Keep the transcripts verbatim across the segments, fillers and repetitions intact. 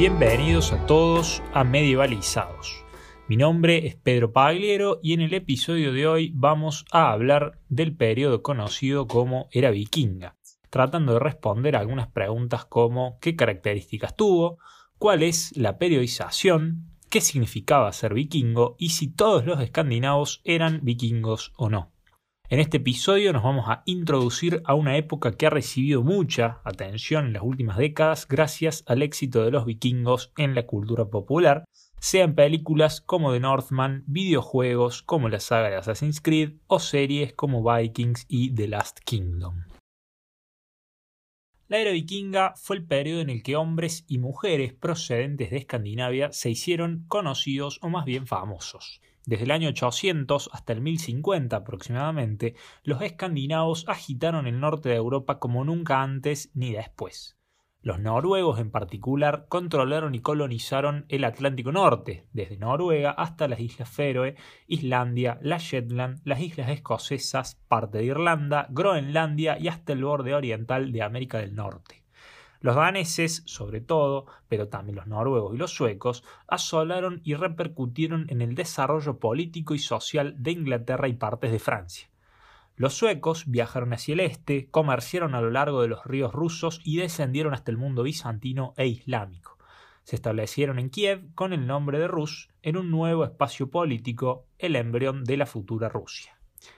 Bienvenidos a todos a Medievalizados. Mi nombre es Pedro Pagliero y en el episodio de hoy vamos a hablar del periodo conocido como Era Vikinga, tratando de responder a algunas preguntas como ¿qué características tuvo?, ¿cuál es la periodización?, ¿qué significaba ser vikingo? Y si todos los escandinavos eran vikingos o no. En este episodio nos vamos a introducir a una época que ha recibido mucha atención en las últimas décadas gracias al éxito de los vikingos en la cultura popular, sea en películas como The Northman, videojuegos como la saga de Assassin's Creed o series como Vikings y The Last Kingdom. La era vikinga fue el periodo en el que hombres y mujeres procedentes de Escandinavia se hicieron conocidos o más bien famosos. Desde el año ochocientos hasta el mil cincuenta aproximadamente, los escandinavos agitaron el norte de Europa como nunca antes ni después. Los noruegos en particular controlaron y colonizaron el Atlántico Norte, desde Noruega hasta las Islas Feroe, Islandia, las Shetland, las Islas Escocesas, parte de Irlanda, Groenlandia y hasta el borde oriental de América del Norte. Los daneses, sobre todo, pero también los noruegos y los suecos, asolaron y repercutieron en el desarrollo político y social de Inglaterra y partes de Francia. Los suecos viajaron hacia el este, comerciaron a lo largo de los ríos rusos y descendieron hasta el mundo bizantino e islámico. Se establecieron en Kiev con el nombre de Rus en un nuevo espacio político, el embrión de la futura Rusia.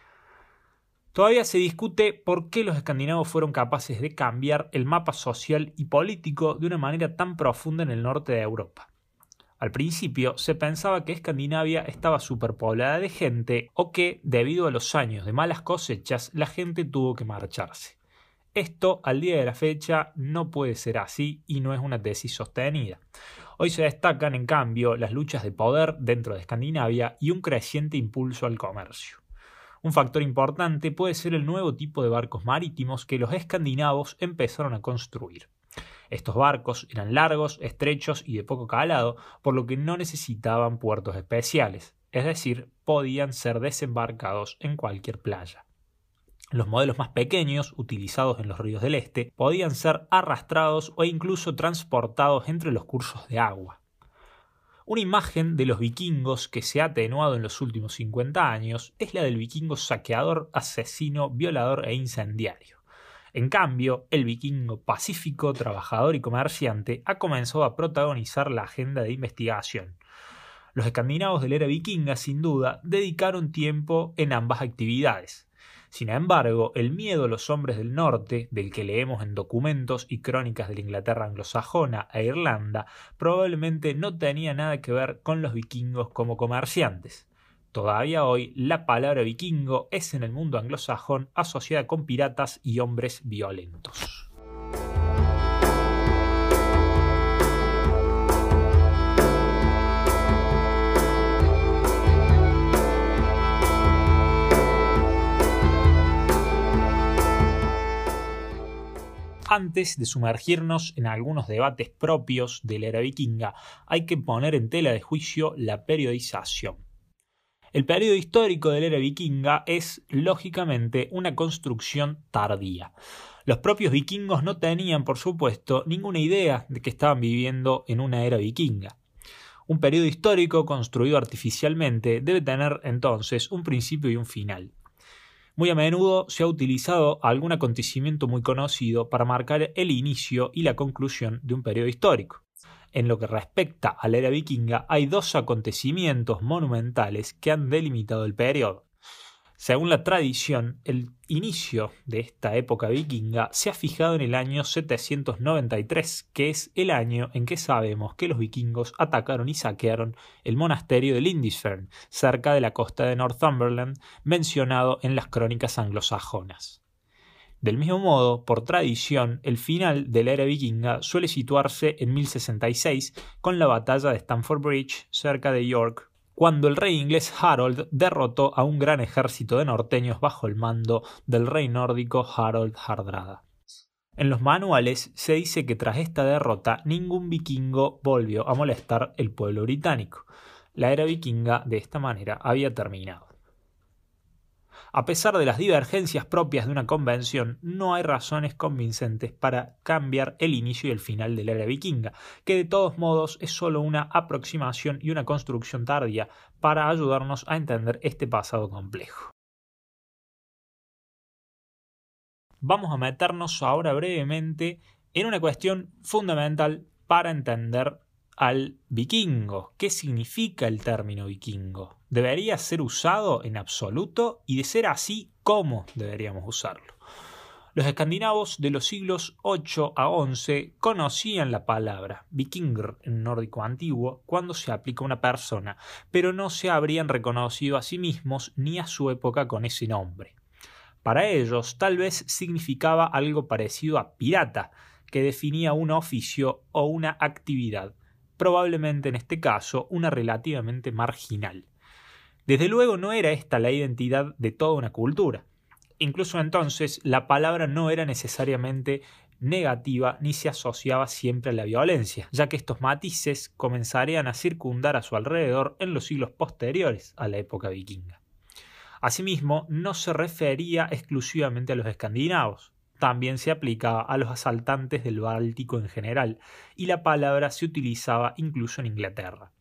Todavía se discute por qué los escandinavos fueron capaces de cambiar el mapa social y político de una manera tan profunda en el norte de Europa. Al principio se pensaba que Escandinavia estaba superpoblada de gente o que, debido a los años de malas cosechas, la gente tuvo que marcharse. Esto, al día de la fecha, no puede ser así y no es una tesis sostenida. Hoy se destacan, en cambio, las luchas de poder dentro de Escandinavia y un creciente impulso al comercio. Un factor importante puede ser el nuevo tipo de barcos marítimos que los escandinavos empezaron a construir. Estos barcos eran largos, estrechos y de poco calado, por lo que no necesitaban puertos especiales, es decir, podían ser desembarcados en cualquier playa. Los modelos más pequeños, utilizados en los ríos del este, podían ser arrastrados o incluso transportados entre los cursos de agua. Una imagen de los vikingos que se ha atenuado en los últimos cincuenta años es la del vikingo saqueador, asesino, violador e incendiario. En cambio, el vikingo pacífico, trabajador y comerciante ha comenzado a protagonizar la agenda de investigación. Los escandinavos de la era vikinga, sin duda, dedicaron tiempo en ambas actividades. Sin embargo, el miedo a los hombres del norte, del que leemos en documentos y crónicas de la Inglaterra anglosajona e Irlanda, probablemente no tenía nada que ver con los vikingos como comerciantes. Todavía hoy, la palabra vikingo es en el mundo anglosajón asociada con piratas y hombres violentos. Antes de sumergirnos en algunos debates propios de la era vikinga, hay que poner en tela de juicio la periodización. El periodo histórico de la era vikinga es, lógicamente, una construcción tardía. Los propios vikingos no tenían, por supuesto, ninguna idea de que estaban viviendo en una era vikinga. Un periodo histórico construido artificialmente debe tener, entonces, un principio y un final. Muy a menudo se ha utilizado algún acontecimiento muy conocido para marcar el inicio y la conclusión de un periodo histórico. En lo que respecta a la era vikinga, hay dos acontecimientos monumentales que han delimitado el periodo. Según la tradición, el inicio de esta época vikinga se ha fijado en el año setecientos noventa y tres, que es el año en que sabemos que los vikingos atacaron y saquearon el monasterio de Lindisfarne, cerca de la costa de Northumberland, mencionado en las crónicas anglosajonas. Del mismo modo, por tradición, el final de la era vikinga suele situarse en mil sesenta y seis con la batalla de Stamford Bridge, cerca de York, cuando el rey inglés Harold derrotó a un gran ejército de norteños bajo el mando del rey nórdico Harold Hardrada. En los manuales se dice que tras esta derrota ningún vikingo volvió a molestar el pueblo británico. La era vikinga de esta manera había terminado. A pesar de las divergencias propias de una convención, no hay razones convincentes para cambiar el inicio y el final de la era vikinga, que de todos modos es solo una aproximación y una construcción tardía para ayudarnos a entender este pasado complejo. Vamos a meternos ahora brevemente en una cuestión fundamental para entender al vikingo. ¿Qué significa el término vikingo? ¿Debería ser usado en absoluto? Y de ser así, ¿cómo deberíamos usarlo? Los escandinavos de los siglos ocho a once conocían la palabra vikingr en nórdico antiguo cuando se aplica a una persona, pero no se habrían reconocido a sí mismos ni a su época con ese nombre. Para ellos, tal vez significaba algo parecido a pirata, que definía un oficio o una actividad, probablemente en este caso una relativamente marginal. Desde luego no era esta la identidad de toda una cultura. Incluso entonces la palabra no era necesariamente negativa ni se asociaba siempre a la violencia, ya que estos matices comenzarían a circundar a su alrededor en los siglos posteriores a la época vikinga. Asimismo, no se refería exclusivamente a los escandinavos, también se aplicaba a los asaltantes del Báltico en general, y la palabra se utilizaba incluso en Inglaterra.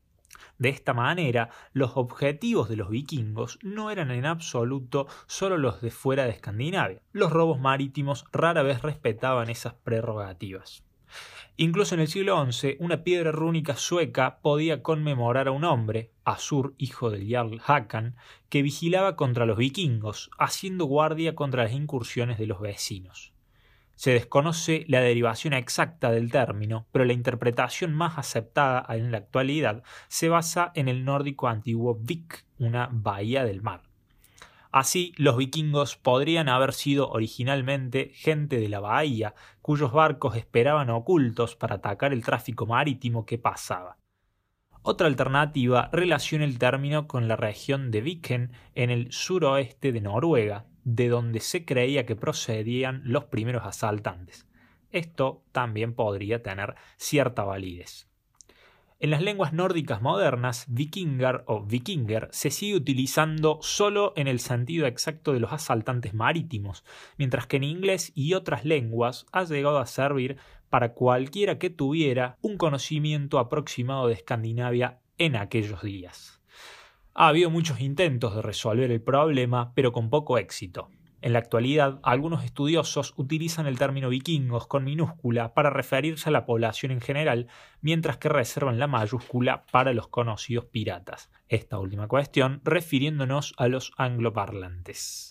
De esta manera, los objetivos de los vikingos no eran en absoluto solo los de fuera de Escandinavia. Los robos marítimos rara vez respetaban esas prerrogativas. Incluso en el siglo once, una piedra rúnica sueca podía conmemorar a un hombre, Asur, hijo del Jarl Håkon, que vigilaba contra los vikingos, haciendo guardia contra las incursiones de los vecinos. Se desconoce la derivación exacta del término, pero la interpretación más aceptada en la actualidad se basa en el nórdico antiguo vik, una bahía del mar. Así, los vikingos podrían haber sido originalmente gente de la bahía, cuyos barcos esperaban ocultos para atacar el tráfico marítimo que pasaba. Otra alternativa relaciona el término con la región de Viken en el suroeste de Noruega, de donde se creía que procedían los primeros asaltantes. Esto también podría tener cierta validez. En las lenguas nórdicas modernas, vikingar o vikinger se sigue utilizando solo en el sentido exacto de los asaltantes marítimos, mientras que en inglés y otras lenguas ha llegado a servir para cualquiera que tuviera un conocimiento aproximado de Escandinavia en aquellos días. Ha habido muchos intentos de resolver el problema, pero con poco éxito. En la actualidad, algunos estudiosos utilizan el término vikingos con minúscula para referirse a la población en general, mientras que reservan la mayúscula para los conocidos piratas. Esta última cuestión refiriéndonos a los angloparlantes.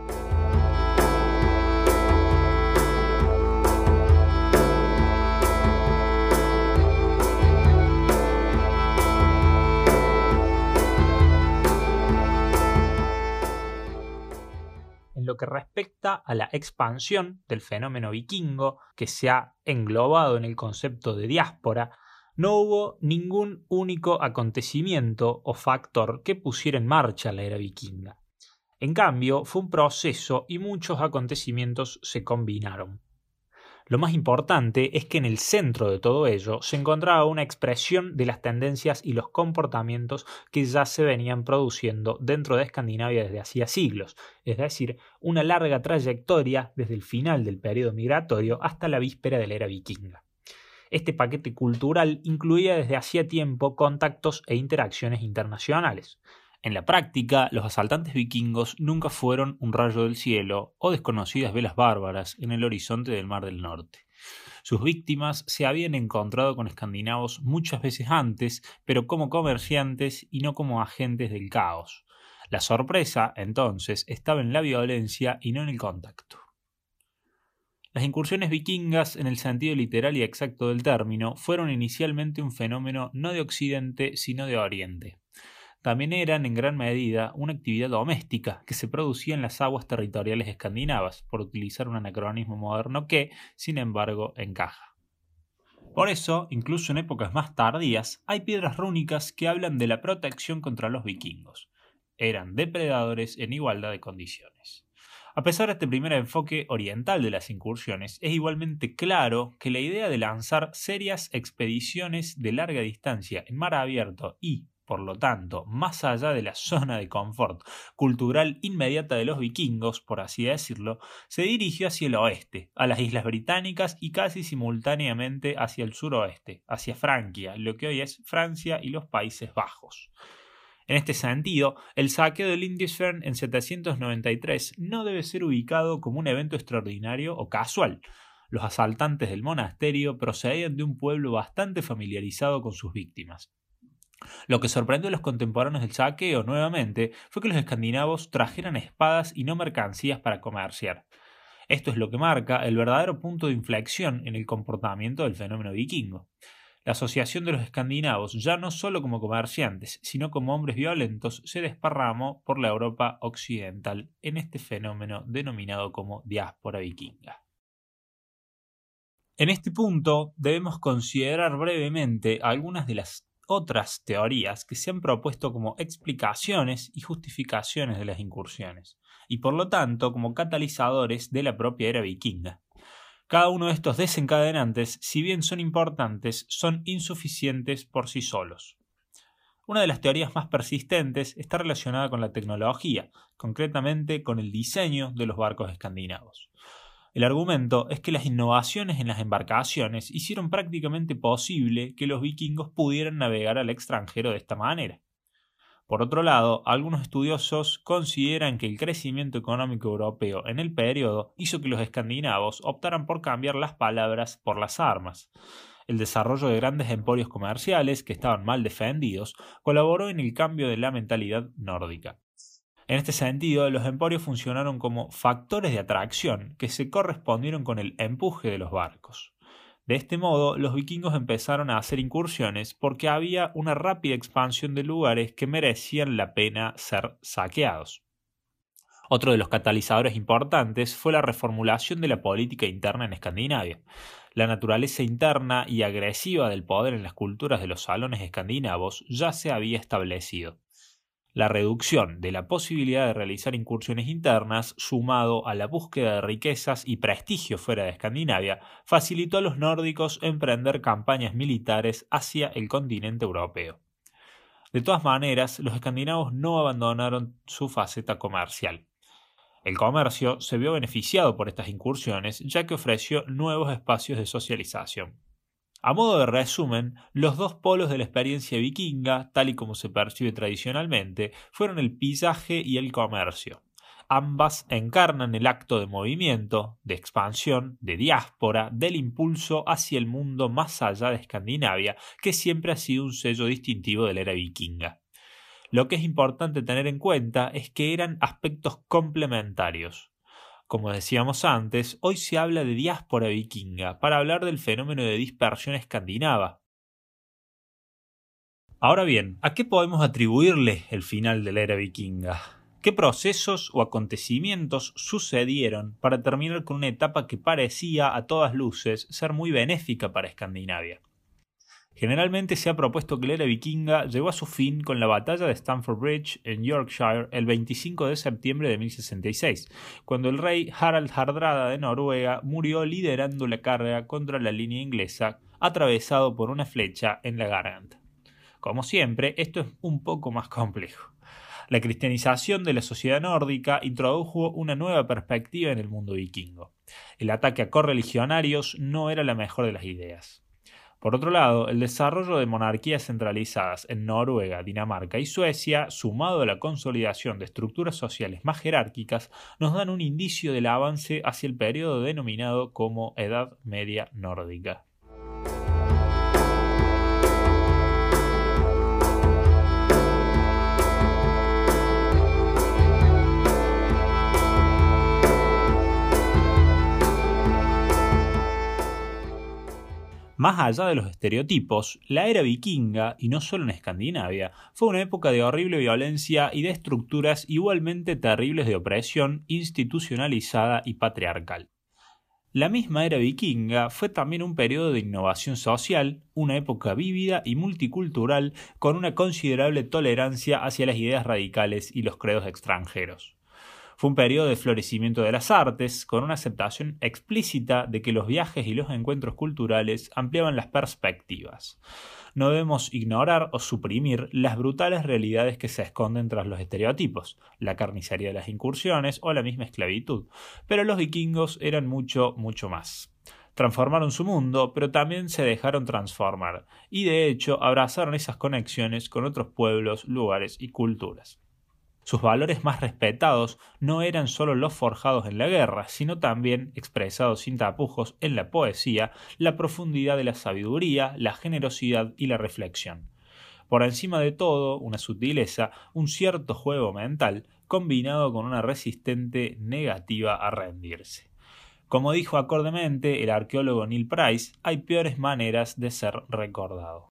En lo que respecta a la expansión del fenómeno vikingo, que se ha englobado en el concepto de diáspora, no hubo ningún único acontecimiento o factor que pusiera en marcha la era vikinga. En cambio, fue un proceso y muchos acontecimientos se combinaron. Lo más importante es que en el centro de todo ello se encontraba una expresión de las tendencias y los comportamientos que ya se venían produciendo dentro de Escandinavia desde hacía siglos, es decir, una larga trayectoria desde el final del periodo migratorio hasta la víspera de la era vikinga. Este paquete cultural incluía desde hacía tiempo contactos e interacciones internacionales. En la práctica, los asaltantes vikingos nunca fueron un rayo del cielo o desconocidas velas bárbaras en el horizonte del Mar del Norte. Sus víctimas se habían encontrado con escandinavos muchas veces antes, pero como comerciantes y no como agentes del caos. La sorpresa, entonces, estaba en la violencia y no en el contacto. Las incursiones vikingas, en el sentido literal y exacto del término, fueron inicialmente un fenómeno no de Occidente, sino de Oriente. También eran en gran medida una actividad doméstica que se producía en las aguas territoriales escandinavas, por utilizar un anacronismo moderno que, sin embargo, encaja. Por eso, incluso en épocas más tardías, hay piedras rúnicas que hablan de la protección contra los vikingos. Eran depredadores en igualdad de condiciones. A pesar de este primer enfoque oriental de las incursiones, es igualmente claro que la idea de lanzar serias expediciones de larga distancia en mar abierto y, por lo tanto, más allá de la zona de confort cultural inmediata de los vikingos, por así decirlo, se dirigió hacia el oeste, a las Islas Británicas y casi simultáneamente hacia el suroeste, hacia Francia, lo que hoy es Francia y los Países Bajos. En este sentido, el saqueo de Lindisfarne en setecientos noventa y tres no debe ser ubicado como un evento extraordinario o casual. Los asaltantes del monasterio procedían de un pueblo bastante familiarizado con sus víctimas. Lo que sorprendió a los contemporáneos del saqueo, nuevamente, fue que los escandinavos trajeran espadas y no mercancías para comerciar. Esto es lo que marca el verdadero punto de inflexión en el comportamiento del fenómeno vikingo. La asociación de los escandinavos, ya no solo como comerciantes, sino como hombres violentos, se desparramó por la Europa occidental en este fenómeno denominado como diáspora vikinga. En este punto debemos considerar brevemente algunas de las otras teorías que se han propuesto como explicaciones y justificaciones de las incursiones, y por lo tanto como catalizadores de la propia era vikinga. Cada uno de estos desencadenantes, si bien son importantes, son insuficientes por sí solos. Una de las teorías más persistentes está relacionada con la tecnología, concretamente con el diseño de los barcos escandinavos. El argumento es que las innovaciones en las embarcaciones hicieron prácticamente posible que los vikingos pudieran navegar al extranjero de esta manera. Por otro lado, algunos estudiosos consideran que el crecimiento económico europeo en el periodo hizo que los escandinavos optaran por cambiar las palabras por las armas. El desarrollo de grandes emporios comerciales, que estaban mal defendidos, colaboró en el cambio de la mentalidad nórdica. En este sentido, los emporios funcionaron como factores de atracción que se correspondieron con el empuje de los barcos. De este modo, los vikingos empezaron a hacer incursiones porque había una rápida expansión de lugares que merecían la pena ser saqueados. Otro de los catalizadores importantes fue la reformulación de la política interna en Escandinavia. La naturaleza interna y agresiva del poder en las culturas de los salones escandinavos ya se había establecido. La reducción de la posibilidad de realizar incursiones internas, sumado a la búsqueda de riquezas y prestigio fuera de Escandinavia, facilitó a los nórdicos emprender campañas militares hacia el continente europeo. De todas maneras, los escandinavos no abandonaron su faceta comercial. El comercio se vio beneficiado por estas incursiones, ya que ofreció nuevos espacios de socialización. A modo de resumen, los dos polos de la experiencia vikinga, tal y como se percibe tradicionalmente, fueron el pillaje y el comercio. Ambas encarnan el acto de movimiento, de expansión, de diáspora, del impulso hacia el mundo más allá de Escandinavia, que siempre ha sido un sello distintivo de la era vikinga. Lo que es importante tener en cuenta es que eran aspectos complementarios. Como decíamos antes, hoy se habla de diáspora vikinga para hablar del fenómeno de dispersión escandinava. Ahora bien, ¿a qué podemos atribuirle el final de la era vikinga? ¿Qué procesos o acontecimientos sucedieron para terminar con una etapa que parecía a todas luces ser muy benéfica para Escandinavia? Generalmente se ha propuesto que la era vikinga llegó a su fin con la batalla de Stamford Bridge en Yorkshire el veinticinco de septiembre de mil sesenta y seis, cuando el rey Harald Hardrada de Noruega murió liderando la carga contra la línea inglesa, atravesado por una flecha en la garganta. Como siempre, esto es un poco más complejo. La cristianización de la sociedad nórdica introdujo una nueva perspectiva en el mundo vikingo. El ataque a correligionarios no era la mejor de las ideas. Por otro lado, el desarrollo de monarquías centralizadas en Noruega, Dinamarca y Suecia, sumado a la consolidación de estructuras sociales más jerárquicas, nos dan un indicio del avance hacia el periodo denominado como Edad Media Nórdica. Más allá de los estereotipos, la era vikinga, y no solo en Escandinavia, fue una época de horrible violencia y de estructuras igualmente terribles de opresión institucionalizada y patriarcal. La misma era vikinga fue también un periodo de innovación social, una época vívida y multicultural con una considerable tolerancia hacia las ideas radicales y los credos extranjeros. Fue un periodo de florecimiento de las artes, con una aceptación explícita de que los viajes y los encuentros culturales ampliaban las perspectivas. No debemos ignorar o suprimir las brutales realidades que se esconden tras los estereotipos, la carnicería de las incursiones o la misma esclavitud, pero los vikingos eran mucho, mucho más. Transformaron su mundo, pero también se dejaron transformar, y de hecho abrazaron esas conexiones con otros pueblos, lugares y culturas. Sus valores más respetados no eran solo los forjados en la guerra, sino también expresados sin tapujos en la poesía, la profundidad de la sabiduría, la generosidad y la reflexión. Por encima de todo, una sutileza, un cierto juego mental, combinado con una resistente negativa a rendirse. Como dijo acordemente el arqueólogo Neil Price, hay peores maneras de ser recordado.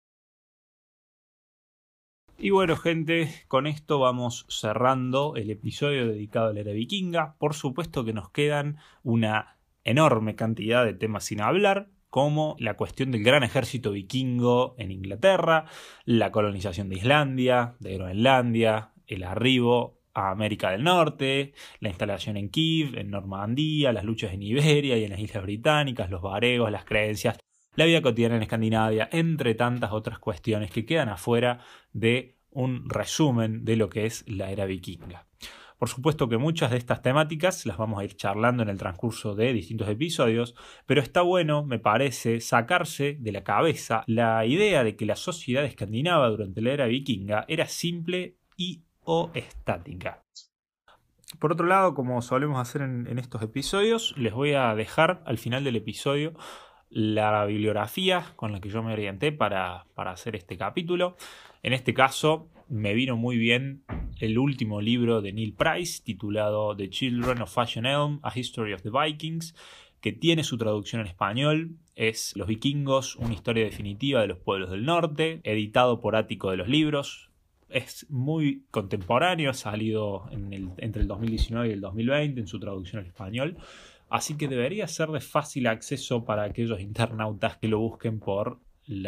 Y bueno, gente, con esto vamos cerrando el episodio dedicado a la era vikinga. Por supuesto que nos quedan una enorme cantidad de temas sin hablar, como la cuestión del gran ejército vikingo en Inglaterra, la colonización de Islandia, de Groenlandia, el arribo a América del Norte, la instalación en Kiev, en Normandía, las luchas en Iberia y en las Islas Británicas, los varegos, las creencias, la vida cotidiana en Escandinavia, entre tantas otras cuestiones que quedan afuera de un resumen de lo que es la era vikinga. Por supuesto que muchas de estas temáticas las vamos a ir charlando en el transcurso de distintos episodios, pero está bueno, me parece, sacarse de la cabeza la idea de que la sociedad escandinava durante la era vikinga era simple y o estática. Por otro lado, como solemos hacer en, en estos episodios, les voy a dejar al final del episodio la bibliografía con la que yo me orienté para, para hacer este capítulo. En este caso me vino muy bien el último libro de Neil Price titulado The Children of Fashion Elm, A History of the Vikings, que tiene su traducción en español, es Los vikingos, una historia definitiva de los pueblos del norte, editado por Ático de los Libros. Es muy contemporáneo, ha salido en el, entre el dos mil diecinueve y el dos mil veinte en su traducción al español, así que debería ser de fácil acceso para aquellos internautas que lo busquen por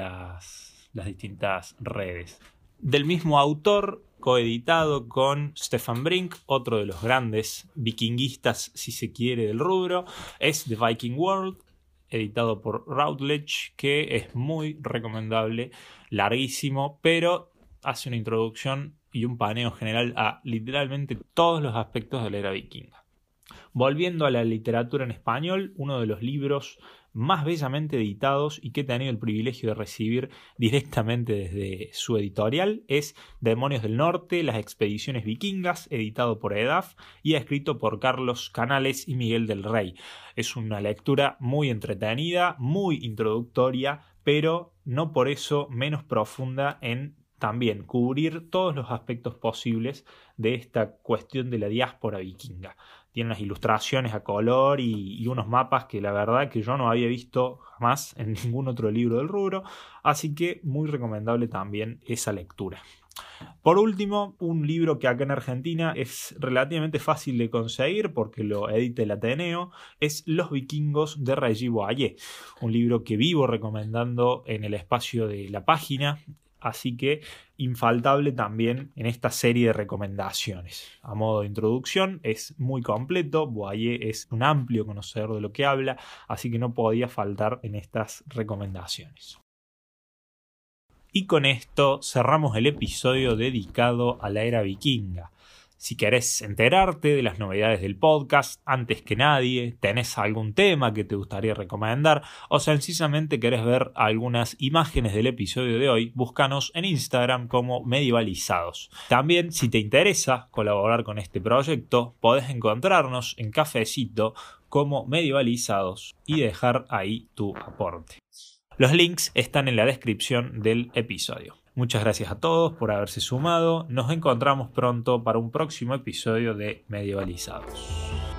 las, las distintas redes. Del mismo autor, coeditado con Stefan Brink, otro de los grandes vikinguistas, si se quiere, del rubro, es The Viking World, editado por Routledge, que es muy recomendable, larguísimo, pero hace una introducción y un paneo general a literalmente todos los aspectos de la era vikinga. Volviendo a la literatura en español, uno de los libros más bellamente editados y que he tenido el privilegio de recibir directamente desde su editorial es Demonios del Norte, las expediciones vikingas, editado por EDAF y escrito por Carlos Canales y Miguel del Rey. Es una lectura muy entretenida, muy introductoria, pero no por eso menos profunda en también cubrir todos los aspectos posibles de esta cuestión de la diáspora vikinga. Tiene unas ilustraciones a color y, y unos mapas que la verdad que yo no había visto jamás en ningún otro libro del rubro, así que muy recomendable también esa lectura. Por último, un libro que acá en Argentina es relativamente fácil de conseguir porque lo edita el Ateneo, es Los vikingos de Regis Boyer, un libro que vivo recomendando en el espacio de la página. Así que infaltable también en esta serie de recomendaciones. A modo de introducción es muy completo, Boyer es un amplio conocedor de lo que habla, así que no podía faltar en estas recomendaciones. Y con esto cerramos el episodio dedicado a la era vikinga. Si querés enterarte de las novedades del podcast antes que nadie, tenés algún tema que te gustaría recomendar o sencillamente querés ver algunas imágenes del episodio de hoy, búscanos en Instagram como Medievalizados. También, si te interesa colaborar con este proyecto, podés encontrarnos en Cafecito como Medievalizados y dejar ahí tu aporte. Los links están en la descripción del episodio. Muchas gracias a todos por haberse sumado. Nos encontramos pronto para un próximo episodio de Medievalizados.